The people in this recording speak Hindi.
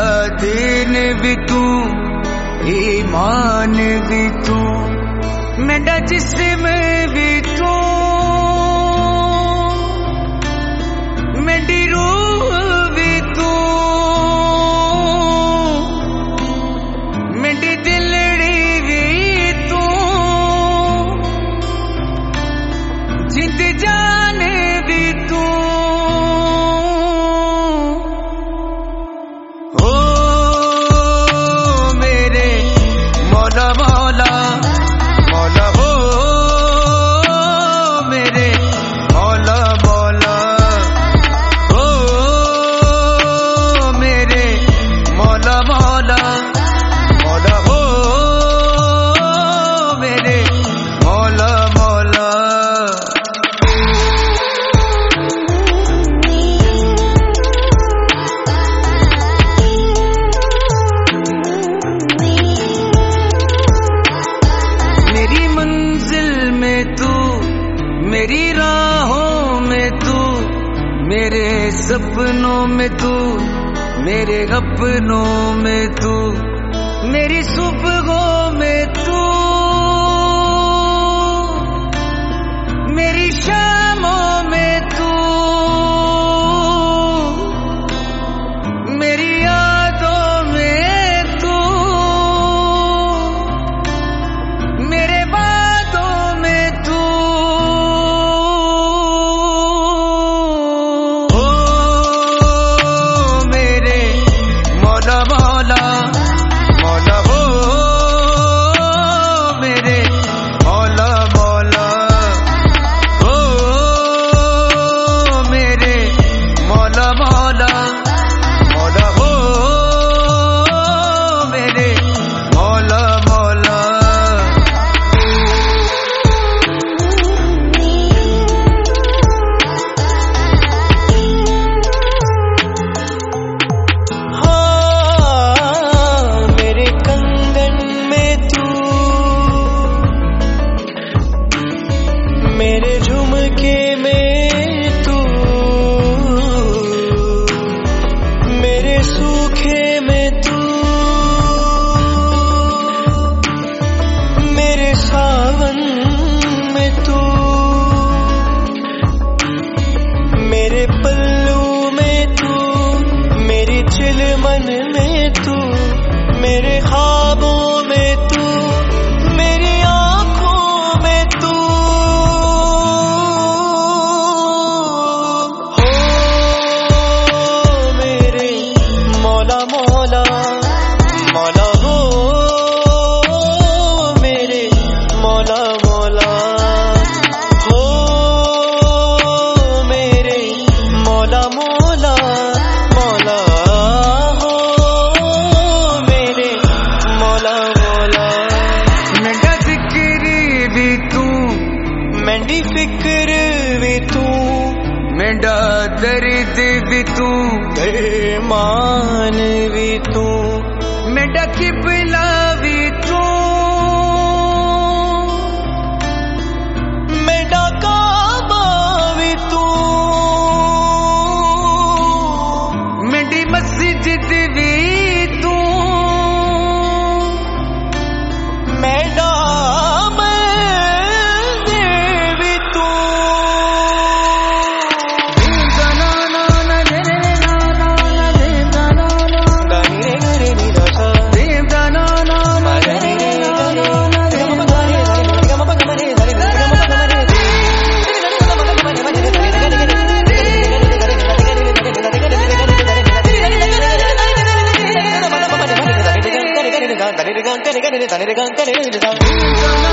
दीन भी तू, ईमान भी तू, मेरा जिस्म भी तू, मेरी रूह भी तू, मेरी दिलड़ी भी तू, जिंद जान भी तू। ओ मेरे मौला मौला मौला, हो मेरे मौला मौला, हो मेरे मौला मौला मौला, हो मेरे मौला मौला। मेरी मंजिल में तू, मेरी राहों में तू, मेरे सपनों में तू, मेरे अपनों में तू, मेरी सुबहों में तू, मेरी शामों में तू, मेरी यादों में तू, मेरे बातों में तू। ओ मेरे मौला मौला मौला, हो मेरे मौला मौला, हो मेरे मौला मौला मौला, हो मेरे मौला मौला। हाँ, मेरे कंगन में तू, मेरे झुमके में तू, मेरे सूखे में तू, मेरे सावन में तू, मेरे पल्लू में तू, मेरी चिलमन में तू, मेरे ख्वाबों में तू, मेरी आँखों में तू। हो मेरे मौला मौला मौला, हो मेरे मौला मौला, हो मेरे मौला मौला मौला, हो मेरे मौला मौला। मेरा जिक्र भी तू, मेरी फिक्र भी तू, मेरा दर्द भी तू, ईमान भी तू, मेरा किबला भी तू, मेरा काबा भी तू, मेरी मस्जिद भी तू, मेरा मंदिर भी तू। Tani